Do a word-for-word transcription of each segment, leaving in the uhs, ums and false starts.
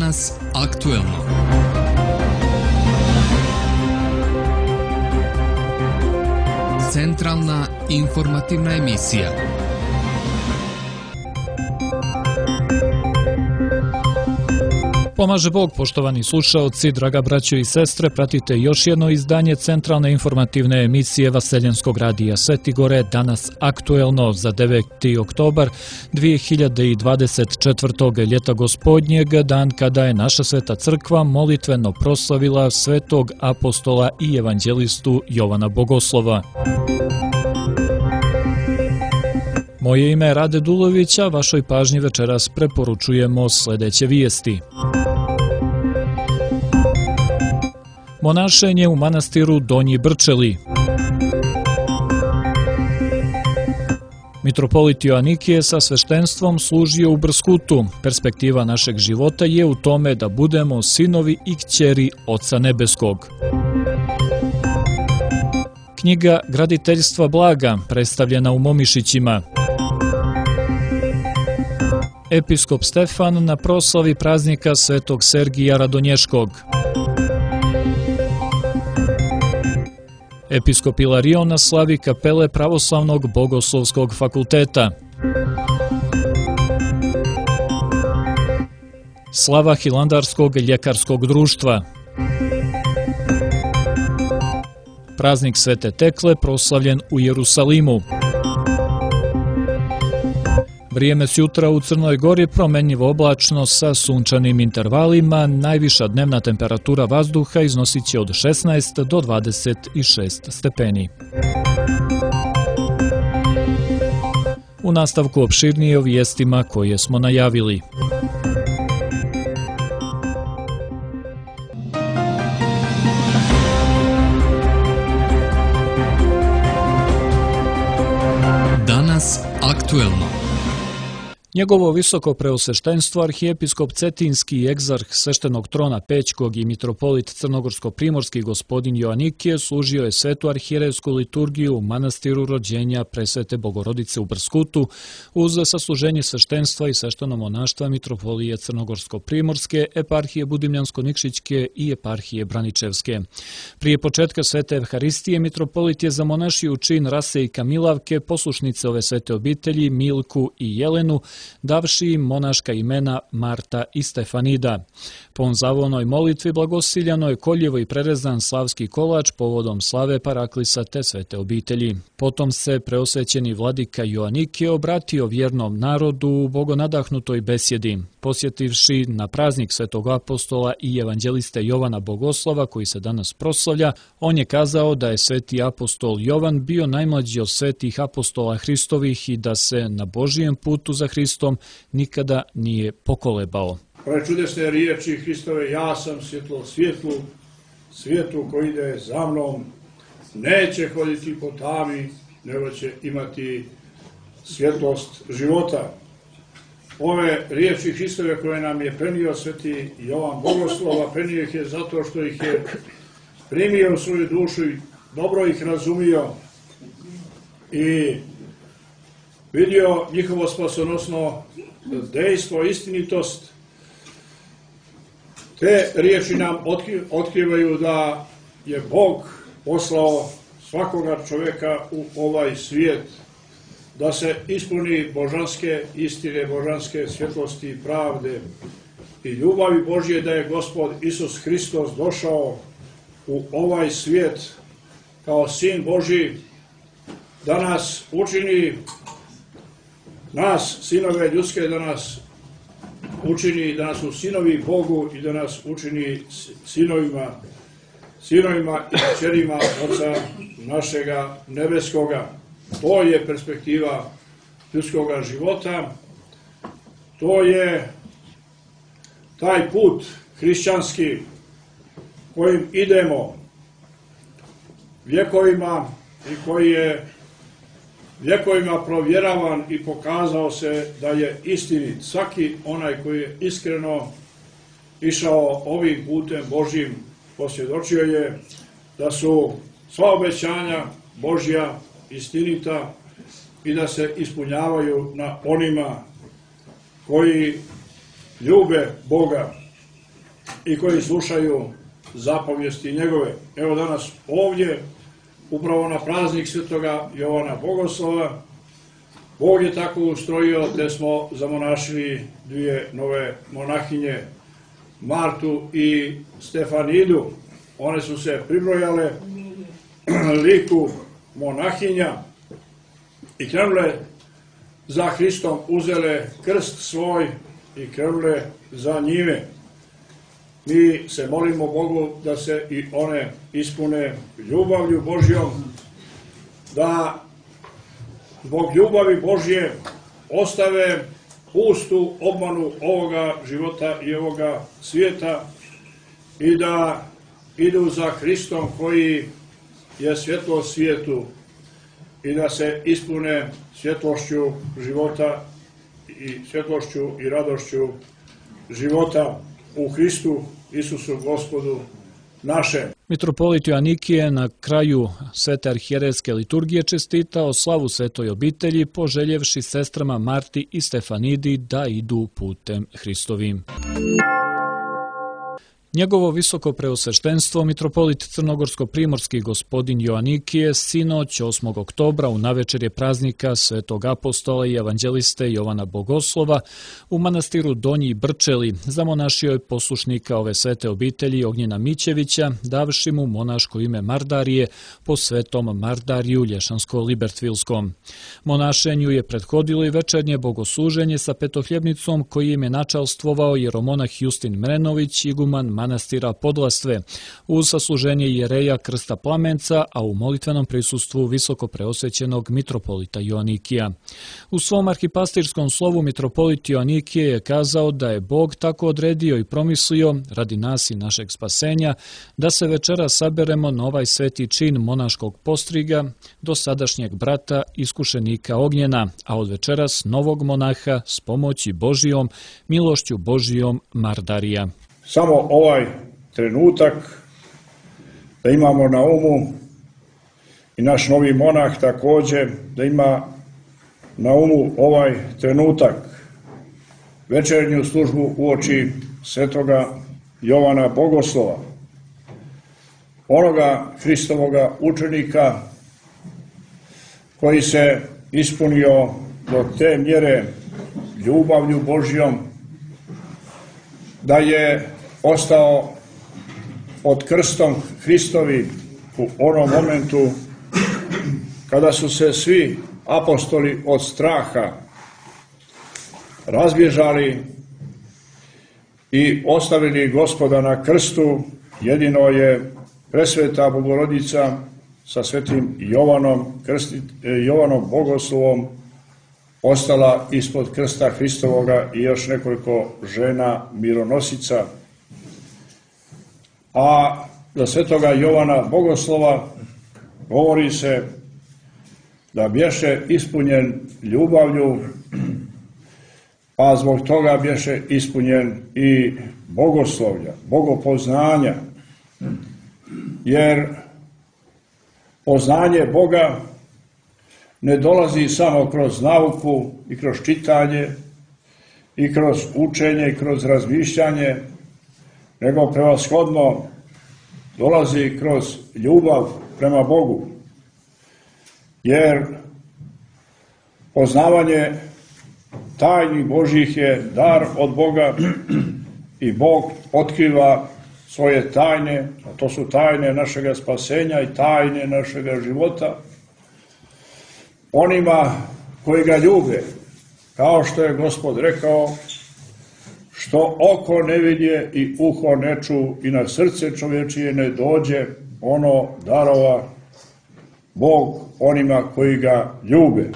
Danas aktuelno. Centralna informativna emisija. Pomaže Bog, poštovani slušaoci, draga braćo i sestre, pratite još jedno izdanje centralne informativne emisije Vaseljenskog radija Sveti Gore, danas aktuelno za deveti oktobar dvije hiljade dvadeset četvrtog. ljeta gospodnjeg, dan kada je naša sveta crkva molitveno proslavila svetog apostola i evanđelistu Jovana Bogoslova. Moje ime je Rade Dulović, a vašoj pažnji večeras preporučujemo sledeće vijesti. Monašenje u manastiru Donji Brčeli. Mitropolit Joanikije sa sveštenstvom služio u Brskutu. Perspektiva našeg života je u tome da budemo sinovi i kćeri Oca Nebeskog. Knjiga Graditeljstva blaga, predstavljena u Momišićima. Episkop Stefan na proslavi praznika Svetog Sergija Radonješkog. Episkop Ilarion na slavi kapele Pravoslavnog bogoslovskog fakulteta. Slava Hilandarskog ljekarskog društva. Praznik Svete Tekle proslavljen u Jerusalimu. Vrijeme sjutra u Crnoj Gori promenljivo oblačno sa sunčanim intervalima, najviša dnevna temperatura vazduha iznosit će od šesnaest do dvadeset šest stepeni. U nastavku opširnije o vijestima koje smo najavili. Danas aktuelno. Njegovo visoko preosveštenstvo arhijepiskop Cetinski i egzarh sveštenog trona Pećkog i mitropolit Crnogorsko-primorski gospodin Joanikije služio je svetu arhijerejsku liturgiju u manastiru rođenja Presvete Bogorodice u Brskutu uz sasluženje sveštenstva i svešteno-monaštva mitropolije Crnogorsko-primorske, eparhije Budimljansko-Nikšićke i eparhije Braničevske. Prije početka svete Evharistije mitropolit je zamonašio u čin Rase i Kamilavke, poslušnice ove svete obitelji Milku i Jelenu, davši im monaška imena Marta i Stefanida. Po onzavonoj molitvi blagosiljano je koljevo i prerezan slavski kolač povodom slave Paraklisa te svete obitelji. Potom se preosvećeni vladika Joanikije obratio vjernom narodu u bogonadahnutoj besjedi. Posjetivši na praznik svetog apostola i evanđeliste Jovana Bogoslova koji se danas proslavlja, on je kazao da je sveti apostol Jovan bio najmlađi od svetih apostola Hristovih i da se na Božijem putu za Hristom nikada nije pokolebao. Prečudesne riječi Hristove, ja sam svjetlo svijetlu, svijetu koji ide za mnom, neće hoditi po tami, nego će imati svjetlost života. Ove riječi Hristove koje nam je prenio sveti Jovan Bogoslova, prenio ih je zato što ih je primio u svoju dušu i dobro ih razumio i vidio njihovo spasonosno dejstvo, istinitost. Te riječi nam otkrivaju da je Bog poslao svakoga čovjeka u ovaj svijet, da se ispuni božanske istine, božanske svjetlosti i pravde i ljubavi Božje, da je Gospod Isus Hristos došao u ovaj svijet kao Sin Božji, da nas učini, nas, sinove ljudske, da nas učini, da nas u sinovi Bogu i da nas učini sinovima, sinovima i kćerima Oca našega nebeskoga. To je perspektiva ljudskoga života, to je taj put hrišćanski kojim idemo vjekovima i koji je vjekovima provjeravan i pokazao se da je istinit. Svaki onaj koji je iskreno išao ovim putem Božjim posvjedočio je da su sva obećanja Božja istinita i da se ispunjavaju na onima koji ljube Boga. i koji slušaju zapovijesti njegove. Evo danas ovdje, upravo na praznik svetoga Jovana Bogoslova, Bog je tako ustrojio te smo zamonašili dvije nove monahinje, Martu i Stefanidu. One su se pribrojale liku monahinja i krenule za Hristom, uzele krst svoj i krenule za njime. Mi se molimo Bogu da se i one ispune ljubavlju Božjom, da zbog ljubavi Božje ostave pustu obmanu ovoga života i ovoga svijeta i da idu za Hristom koji je svjetlo svijetu i da se ispune svjetlošću života i svjetlošću i radošću života u Hristu Isusu Gospodu našem. Mitropolit Joanikije na kraju svete arhijerejske liturgije čestitao slavu svetoj obitelji, poželjevši sestrama Marti i Stefanidi da idu putem Hristovim. Njegovo visoko preosveštenstvo, mitropolit crnogorsko-primorski gospodin Joanikije, sinoć osmog oktobra u navečerje praznika svetog apostola i evanđeliste Jovana Bogoslova u manastiru Donji Brčeli zamonašio je poslušnika ove svete obitelji Ognjena Mićevića, davši mu monaško ime Mardarije po svetom Mardariju Lješansko-Libertvilskom. Monašenju je prethodilo i večernje bogosluženje sa petohljebnicom koji im je načalstvovao jeromonah Justin Mrenović, iguman manastira Podlastve, uz sasluženje jereja Krsta Plamenca, a u molitvenom prisustvu visoko preosvećenog mitropolita Joanikija. U svom arhipastirskom slovu mitropolit Joanikije je kazao da je Bog tako odredio i promislio, radi nas i našeg spasenja, da se večera saberemo na ovaj sveti čin monaškog postriga do sadašnjeg brata iskušenika Ognjena, a od večeras novog monaha s pomoći Božijom, milošću Božijom Mardarija. Samo ovaj trenutak da imamo na umu i naš novi monah također da ima na umu ovaj trenutak, večernju službu uoči svetoga Jovana Bogoslova, onoga Hristovoga učenika koji se ispunio do te mjere ljubavlju Božjom da je ostao pod krstom Hristovi u onom momentu kada su se svi apostoli od straha razbježali i ostavili Gospoda na krstu. Jedino je presveta Bogorodica sa svetim Jovanom, krsti, Jovanom Bogoslovom ostala ispod krsta Hristovoga i još nekoliko žena mironosica. A za svetoga Jovana Bogoslova govori se da bješe ispunjen ljubavlju, a zbog toga bješe ispunjen i bogoslovlja, bogopoznanja, jer poznanje Boga ne dolazi samo kroz nauku i kroz čitanje i kroz učenje i kroz razmišljanje, nego prevashodno dolazi kroz ljubav prema Bogu. Jer poznavanje tajni Božjih je dar od Boga i Bog otkriva svoje tajne, a to su tajne našega spasenja i tajne našega života, onima koji ga ljube, kao što je Gospod rekao, što oko ne vidje i uho ne ču i na srce čovječije ne dođe, ono darova Bog onima koji ga ljube.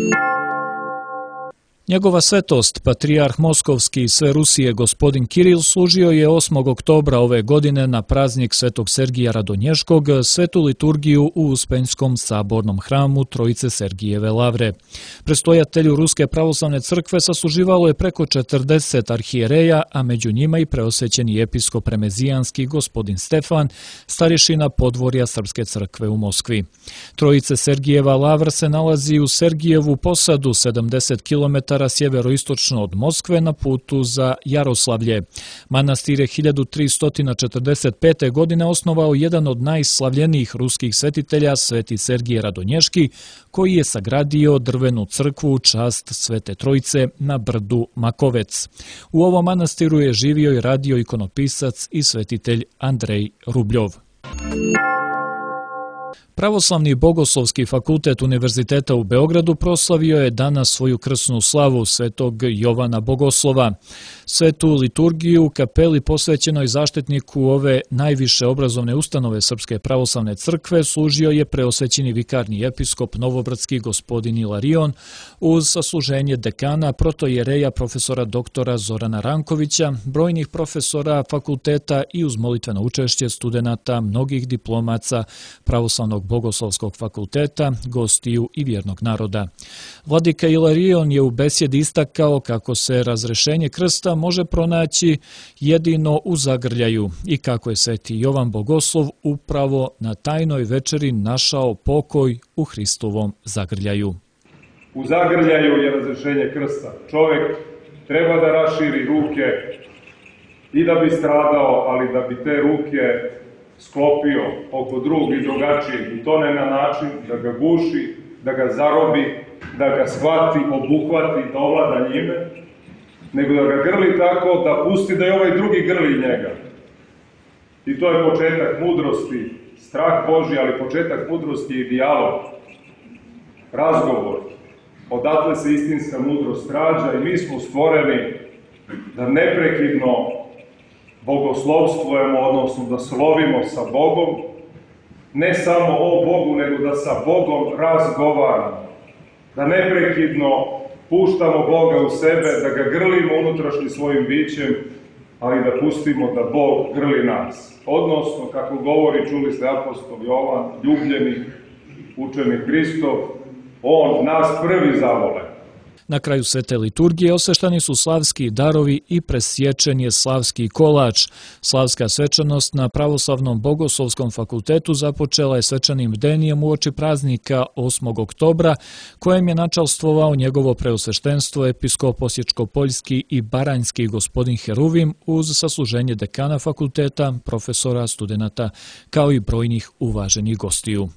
Njegova svetost, patrijarh Moskovski i sve Rusije gospodin Kiril, služio je osmog oktobra ove godine na praznik svetog Sergija Radonješkog svetu liturgiju u Uspenjskom sabornom hramu Trojice Sergijeve lavre. Prestojatelju Ruske pravoslavne crkve sasluživalo je preko četrdeset arhijereja, a među njima i preosvećeni episkop remezijanski gospodin Stefan, starješina podvorja Srpske crkve u Moskvi. Trojice Sergijeva lavra se nalazi u Sergijevu posadu sedamdeset kilometara kilometara sjeveroistočno od Moskve na putu za Jaroslavlje. Manastir je hiljadu tristo četrdeset pete. godine osnovao jedan od najslavljenijih ruskih svetitelja, sveti Sergije Radonješki, koji je sagradio drvenu crkvu u čast Svete Trojice na brdu Makovec. U ovom manastiru je živio i radio ikonopisac i svetitelj Andrej Rubljov. Pravoslavni bogoslovski fakultet Univerziteta u Beogradu proslavio je danas svoju krsnu slavu svetog Jovana Bogoslova. Svetu liturgiju u kapeli posvećenoj zaštitniku ove najviše obrazovne ustanove Srpske pravoslavne crkve služio je preosvećeni vikarni episkop novobradski gospodin Ilarion uz sasluženje dekana protojereja profesora doktora Zorana Rankovića, brojnih profesora fakulteta i uz molitveno učešće studenata mnogih diplomaca Pravoslavnog Bogoslovskog fakulteta, gostiju i vjernog naroda. Vladika Ilarion je u besjedi istakao kako se razrešenje krsta može pronaći jedino u zagrljaju i kako je sveti Jovan Bogoslov upravo na tajnoj večeri našao pokoj u Hristovom zagrljaju. U zagrljaju je razrešenje krsta. Čovjek treba da raširi ruke i da bi stradao, ali da bi te ruke sklopio oko drugog i drugačijeg, i to ne na način da ga guši, da ga zarobi, da ga shvati, obuhvati, da ovlada njime, nego da ga grli tako da pusti da je ovaj drugi grli njega. I to je početak mudrosti, strah Božji, ali početak mudrosti i dijalog, razgovor. Odatle se istinska mudrost rađa i mi smo stvoreni da neprekidno bogoslovstvujemo, odnosno da slovimo sa Bogom, ne samo o Bogu, nego da sa Bogom razgovaramo, da neprekidno puštamo Boga u sebe, da ga grlimo unutrašnjim svojim bićem, ali da pustimo da Bog grli nas. Odnosno, kako govori, čuli ste apostol Jovan, ljubljeni učenik Hristov, on nas prvi zavole. Na kraju svete liturgije osveštani su slavski darovi i presječen je slavski kolač. Slavska svečanost na Pravoslavnom bogoslovskom fakultetu započela je svečanim bdenijem uoči praznika osmog oktobra, kojem je načalstvovao njegovo preosveštenstvo episkop Osječko-Poljski i Baranjski gospodin Heruvim uz sasluženje dekana fakulteta, profesora, studenata, kao i brojnih uvaženih gostiju.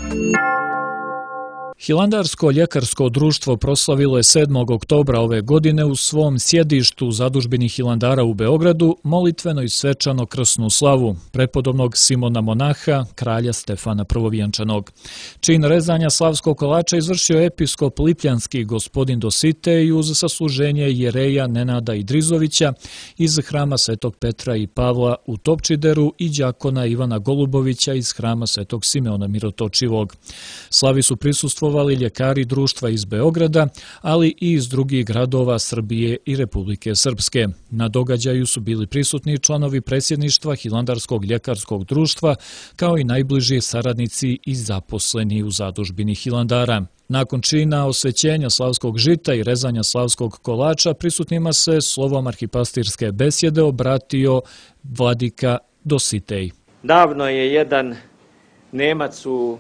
Hilandarsko ljekarsko društvo proslavilo je sedmog oktobra ove godine u svom sjedištu u zadužbini Hilandara u Beogradu molitveno i svečano krsnu slavu prepodobnog Simona Monaha, kralja Stefana Prvovijenčanog. Čin rezanja slavskog kolača izvršio episkop Lipljanski gospodin Dositej uz sasluženje jereja Nenada Idrizovića iz hrama Svetog Petra i Pavla u Topčideru i đakona Ivana Golubovića iz hrama Svetog Simeona Mirotočivog. Slavi su prisustvovali ljekari društva iz Beograda, ali i iz drugih gradova Srbije i Republike Srpske. Na događaju su bili prisutni članovi predsjedništva Hilandarskog ljekarskog društva, kao i najbliži saradnici i zaposleni u zadužbini Hilandara. Nakon čina osvećenja slavskog žita i rezanja slavskog kolača, prisutnima se slovom arhipastirske besjede obratio vladika Dositej. Davno je jedan Nemac u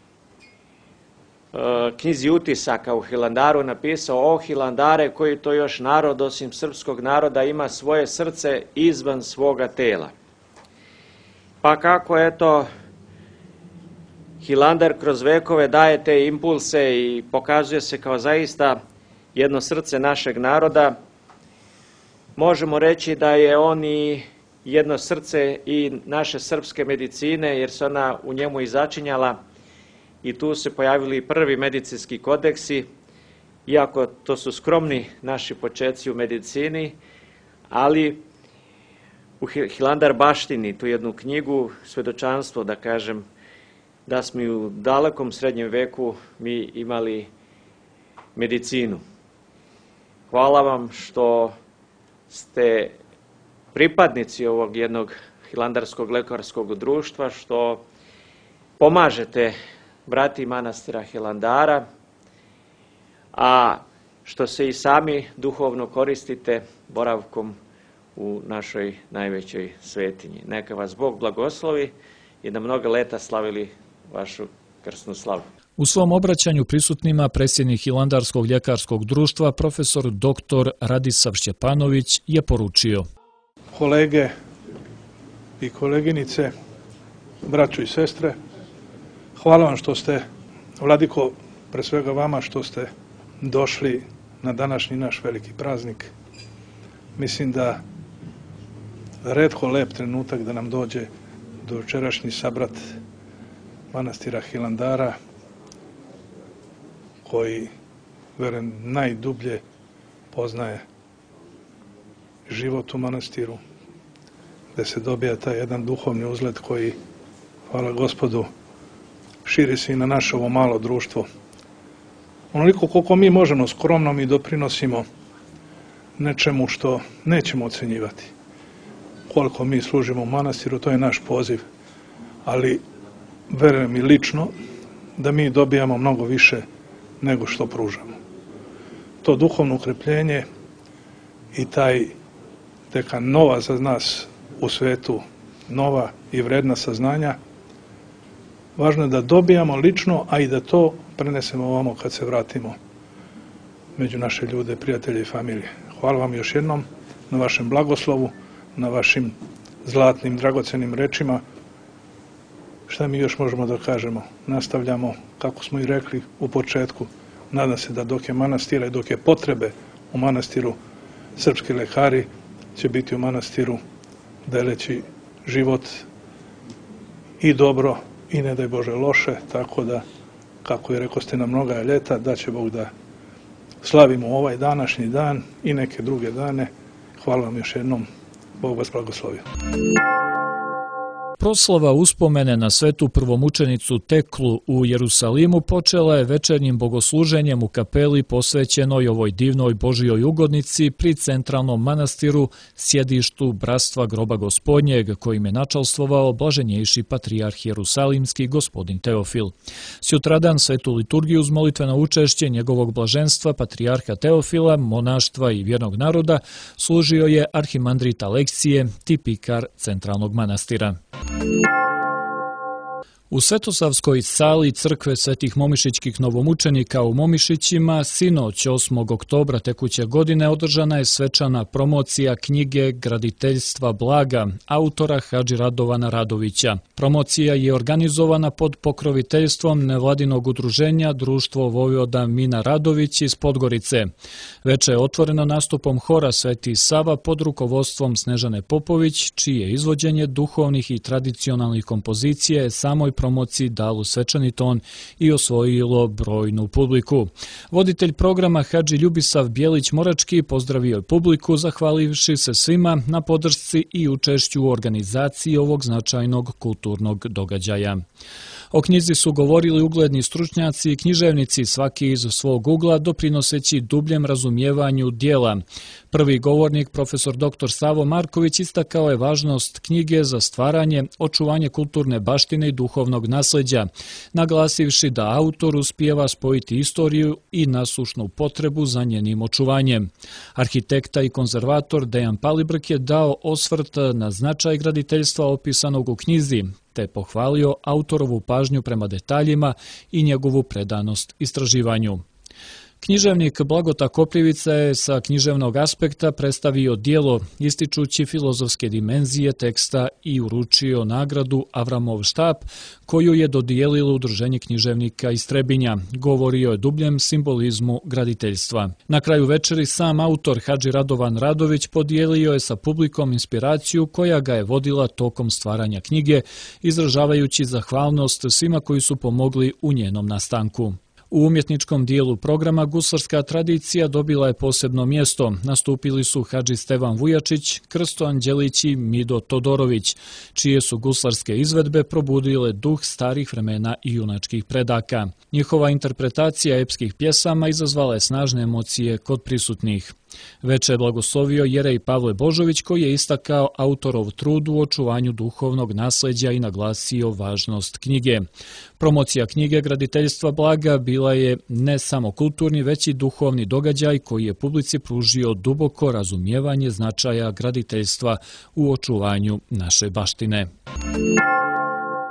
knjizi utisaka u Hilandaru napisao: o Hilandare, koji to još narod osim srpskog naroda ima svoje srce izvan svoga tela. Pa kako eto Hilandar kroz vekove daje te impulse i pokazuje se kao zaista jedno srce našeg naroda, možemo reći da je on i jedno srce i naše srpske medicine, jer se ona u njemu i začinjala. I tu se pojavili prvi medicinski kodeksi, iako to su skromni naši početci u medicini, ali u Hilandar baštini tu jednu knjigu, svedočanstvo, da kažem, da smo u dalekom srednjem veku mi imali medicinu. Hvala vam što ste pripadnici ovog jednog Hilandarskog lekarskog društva, što pomažete brati manastira Hilandara, a što se i sami duhovno koristite boravkom u našoj najvećoj svetinji. Neka vas Bog blagoslovi i da mnogo leta slavili vašu krsnu slavu. U svom obraćanju prisutnima predsjednik Hilandarskog ljekarskog društva profesor doktor Radisav Šćepanović je poručio: Kolege i koleginice, braćo i sestre, hvala vam što ste, Vladiko, pre svega vama što ste došli na današnji naš veliki praznik. Mislim da retko lep trenutak da nam dođe dojučerašnji sabrat manastira Hilandara, koji, verujem, najdublje poznaje život u manastiru, gde se dobija taj jedan duhovni uzlet koji, hvala Gospodu, širi se i na naše ovo malo društvo. Onoliko koliko mi možemo skromno mi doprinosimo nečemu što nećemo ocenjivati. Koliko mi služimo u manastiru, to je naš poziv, ali verujem i lično da mi dobijamo mnogo više nego što pružamo. To duhovno ukrepljenje i taj teka nova za nas u svetu, nova i vredna saznanja, važno je da dobijamo lično, a i da to prenesemo ovamo kad se vratimo među naše ljude, prijatelje i familije. Hvala vam još jednom na vašem blagoslovu, na vašim zlatnim, dragocenim rečima. Šta mi još možemo da kažemo? Nastavljamo, kako smo i rekli u početku, nadam se da dok je manastira i dok je potrebe u manastiru, srpski lekari će biti u manastiru deleći život i dobro i ne daj Bože loše, tako da, kako je rekao ste na mnoga ljeta, da će Bog da slavimo ovaj današnji dan i neke druge dane. Hvala vam još jednom, Bog vas blagoslovio. Proslava uspomene na svetu prvomučenicu Teklu u Jerusalimu počela je večernjim bogosluženjem u kapeli posvećenoj ovoj divnoj Božjoj ugodnici pri centralnom manastiru, sjedištu Bratstva groba Gospodnjeg, kojim je načalstvovao blaženjejši patrijarh Jerusalimski gospodin Teofil. Sutradan svetu liturgiju uz molitveno učešće njegovog blaženstva patrijarha Teofila, monaštva i vjernog naroda služio je arhimandrit Aleksije, tipikar centralnog manastira. U Svetosavskoj sali crkve Svetih Momišićkih novomučenika u Momišićima sinoć osmog oktobra tekuće godine održana je svečana promocija knjige Graditeljstva blaga autora Hadži Radovana Radovića. Promocija je organizovana pod pokroviteljstvom nevladinog udruženja Društvo Vojvoda Mina Radović iz Podgorice. Veče je otvoreno nastupom hora Sveti Sava pod rukovodstvom Snežane Popović, čije izvođenje duhovnih i tradicionalnih kompozicija je samoj promociji dalo svečani ton i osvojilo brojnu publiku. Voditelj programa Hadži Ljubisav Bjelić-Morački pozdravio je publiku zahvalivši se svima na podršci i učešću u organizaciji ovog značajnog kulturnog događaja. O knjizi su govorili ugledni stručnjaci i književnici, svaki iz svog ugla doprinoseći dubljem razumijevanju dijela. Prvi govornik, profesor doktor Savo Marković, istakao je važnost knjige za stvaranje, očuvanje kulturne baštine i duhovnog nasljeđa, naglasivši da autor uspijeva spojiti istoriju i nasušnu potrebu za njenim očuvanjem. Arhitekta i konzervator Dejan Palibrk je dao osvrt na značaj graditeljstva opisanog u knjizi, te pohvalio autorovu pažnju prema detaljima i njegovu predanost istraživanju. Književnik Blagota Koprivica je sa književnog aspekta predstavio dijelo ističući filozofske dimenzije teksta i uručio nagradu Avramov štap, koju je dodijelilo Udruženje književnika iz Trebinja. Govorio je dubljem simbolizmu graditeljstva. Na kraju večeri sam autor Hadži Radovan Radović podijelio je sa publikom inspiraciju koja ga je vodila tokom stvaranja knjige, izražavajući zahvalnost svima koji su pomogli u njenom nastanku. U umjetničkom dijelu programa guslarska tradicija dobila je posebno mjesto. Nastupili su Hadži Stevan Vujačić, Krsto Anđelić i Mido Todorović, čije su guslarske izvedbe probudile duh starih vremena i junačkih predaka. Njihova interpretacija epskih pjesama izazvala je snažne emocije kod prisutnih. Veče je blagoslovio Jerej Pavle Božović, koji je istakao autorov trud u očuvanju duhovnog nasljeđa i naglasio važnost knjige. Promocija knjige Graditeljstva blaga bila je ne samo kulturni, već i duhovni događaj koji je publici pružio duboko razumijevanje značaja graditeljstva u očuvanju naše baštine.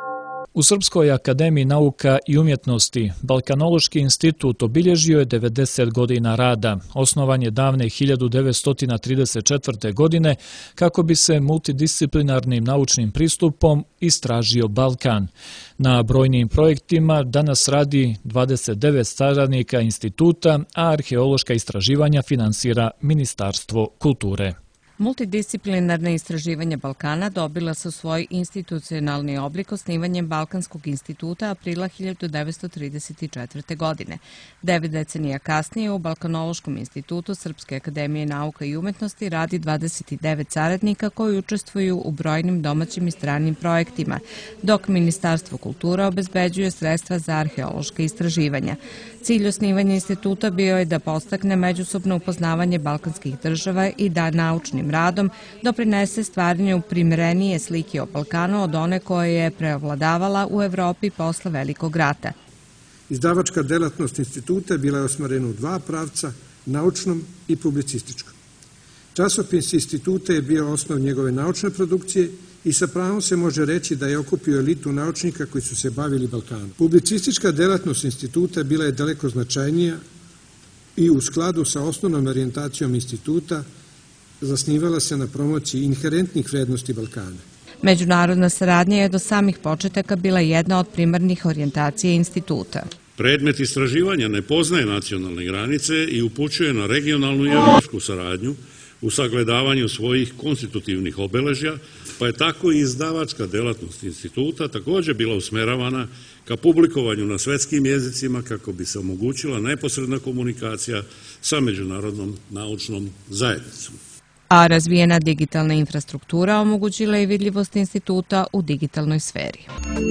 U Srpskoj akademiji nauka i umjetnosti Balkanološki institut obilježio je devedeset godina rada. Osnovan je davne hiljadu devetsto trideset četvrte. godine kako bi se multidisciplinarnim naučnim pristupom istražio Balkan. Na brojnim projektima danas radi dvadeset devet saradnika instituta, a arheološka istraživanja finansira Ministarstvo kulture. Multidisciplinarna istraživanja Balkana dobila su svoj institucionalni oblik osnivanjem Balkanskog instituta aprila hiljadu devetsto trideset četvrte. godine. Devet decenija kasnije u Balkanološkom institutu Srpske akademije nauka i umetnosti radi dvadeset devet saradnika koji učestvuju u brojnim domaćim i stranim projektima, dok Ministarstvo kulture obezbeđuje sredstva za arheološka istraživanja. Cilj osnivanja instituta bio je da podstakne međusobno upoznavanje balkanskih država i da naučnim radom doprinese stvaranju primerenije slike o Balkanu od one koje je preovladavala u Evropi posle Velikog rata. Izdavačka delatnost instituta bila je osmerena u dva pravca, naučnom i publicističkom. Časopis instituta je bio osnov njegove naučne produkcije i sa pravom se može reći da je okupio elitu naučnika koji su se bavili Balkanom. Publicistička delatnost instituta bila je daleko značajnija i u skladu sa osnovnom orijentacijom instituta zasnivala se na promociji inherentnih vrednosti Balkana. Međunarodna saradnja je do samih početaka bila jedna od primarnih orijentacija instituta. Predmet istraživanja ne poznaje nacionalne granice i upućuje na regionalnu i evropsku saradnju u sagledavanju svojih konstitutivnih obeležja, pa je tako i izdavačka delatnost instituta također bila usmeravana ka publikovanju na svetskim jezicima kako bi se omogućila neposredna komunikacija sa međunarodnom naučnom zajednicom. A razvijena digitalna infrastruktura omogućila je vidljivost instituta u digitalnoj sferi.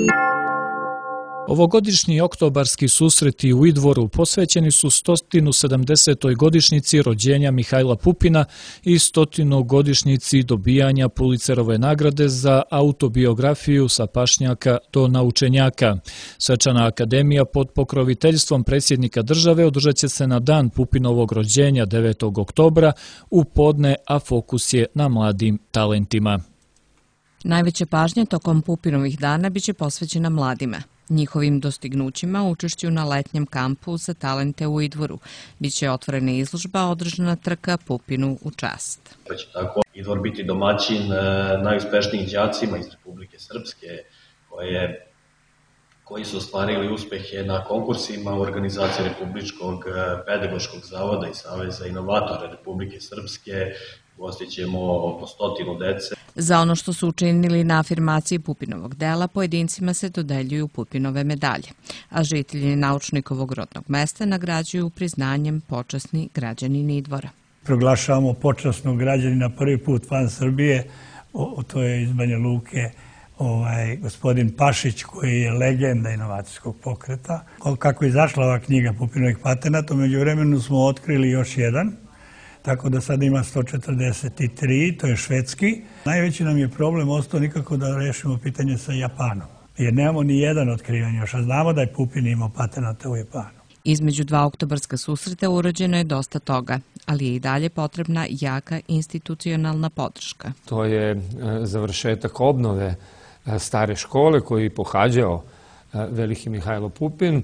Ovogodišnji oktobarski susreti u Idvoru posvećeni su sto sedamdesetoj godišnjici rođenja Mihajla Pupina i stotinu godišnjici dobijanja Pulicerove nagrade za autobiografiju Sa pašnjaka do naučenjaka. Svečana akademija pod pokroviteljstvom predsjednika države održat će se na dan Pupinovog rođenja devetog oktobra u podne, a fokus je na mladim talentima. Najveća pažnja tokom Pupinovih dana biće posvećena mladima. Njihovim dostignućima učešću na letnjem kampu za talente u Idvoru. Biće otvorena izložba, održana trka Pupinu u čast. Pa će tako Idvor biti domaćin najuspešnijih đacima iz Republike Srpske, koje, koji su ostvarili uspehe na konkursima u organizaciji Republičkog pedagoškog zavoda i Saveza inovatora Republike Srpske. Gostit ćemo oko stotinu dece. Za ono što su učinili na afirmaciji Pupinovog dela, pojedincima se dodeljuju Pupinove medalje, a žitelji naučnikovog rodnog mesta nagrađuju priznanjem počasni građanin Idvora. Proglašavamo počasnog građanina prvi put van Srbije, o, to je iz Banja Luke, ovaj, gospodin Pašić, koji je legenda inovacijskog pokreta. Kako je izašla ova knjiga Pupinovih patenata, među vremenu smo otkrili još jedan, tako da sad ima sto četrdeset tri, to je švedski. Najveći nam je problem ostao nikako da rešimo pitanje sa Japanom, jer nemamo ni jedan otkriven još, a znamo da je Pupin imao patenata u Japanu. Između dva oktobarska susreta urađeno je dosta toga, ali je i dalje potrebna jaka institucionalna podrška. To je završetak obnove stare škole koji je pohađao veliki Mihajlo Pupin,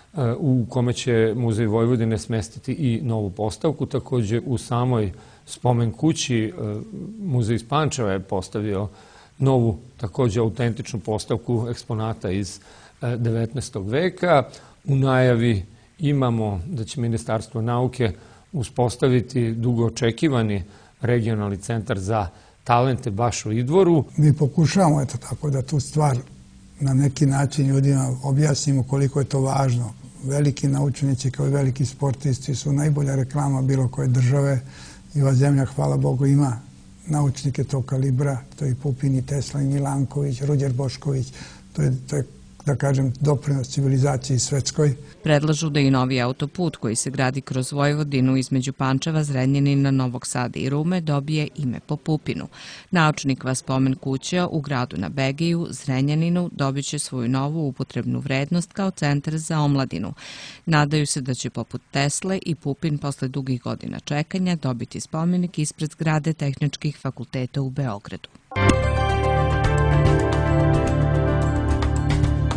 u kome će Muzej Vojvodine smestiti i novu postavku. Također u samoj spomen kući Muzej iz Pančeva je postavio novu, također autentičnu postavku eksponata iz devetnaestog veka. U najavi imamo da će Ministarstvo nauke uspostaviti dugo očekivani regionalni centar za talente baš u Idvoru. Mi pokušavamo eto tako da tu stvar na neki način ljudima objasnimo koliko je to važno. Veliki naučnici kao i veliki sportisti su najbolja reklama bilo koje države i ova zemlja, hvala Bogu, ima naučnike tog kalibra. To je i Pupin, i Tesla, i Milanković, Ruđer Bošković. To je, to je da kažem, doprinos civilizaciji svetskoj. Predlažu da i novi autoput koji se gradi kroz Vojvodinu između Pančeva, Zrenjanina, Novog Sada i Rume dobije ime po Pupinu. Naučnikova spomen kuća u gradu na Begiju, Zrenjaninu, dobit će svoju novu upotrebnu vrednost kao centar za omladinu. Nadaju se da će poput Tesle i Pupin posle dugih godina čekanja dobiti spomenik ispred zgrade tehničkih fakulteta u Beogradu.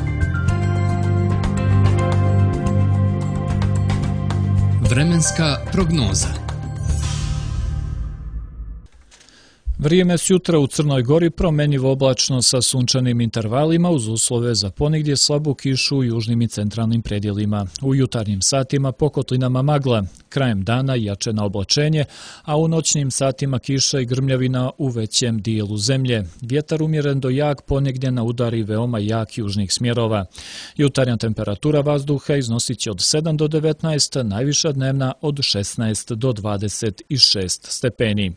Vremenska prognoza. Vrijeme sjutra u Crnoj Gori promenjivo oblačno sa sunčanim intervalima uz uslove za ponegdje slabu kišu u južnim i centralnim predjelima. U jutarnjim satima po kotlinama magla, krajem dana jačena oblačenje, a u noćnim satima kiša i grmljavina u većem dijelu zemlje. Vjetar umjeren do jak ponegdje na udari veoma jak južnih smjerova. Jutarnja temperatura vazduha iznosit će od sedam do devetnaest, najviša dnevna od šesnaest do dvadeset šest stepeni.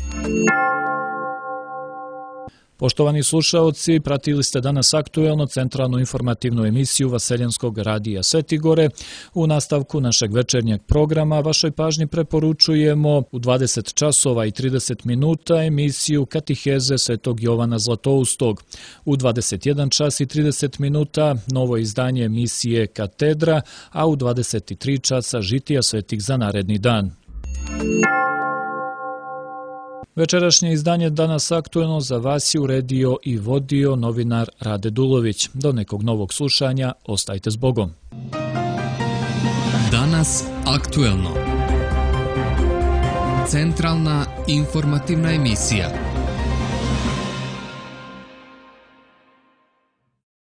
Poštovani slušaoci, pratili ste danas aktuelno centralnu informativnu emisiju Vaseljenskog radija Svetigore. U nastavku našeg večernjeg programa vašoj pažnji preporučujemo u dvadeset časova i trideset minuta emisiju Katiheze Svetog Jovana Zlatoustog. U dvadeset jedan čas i trideset minuta novo izdanje emisije Katedra, a u dvadeset tri časa žitija svetih za naredni dan. Večerašnje izdanje Danas aktuelno za vas je uredio i vodio novinar Rade Dulović. Do nekog novog slušanja, ostajte s Bogom. Danas aktuelno. Centralna informativna emisija.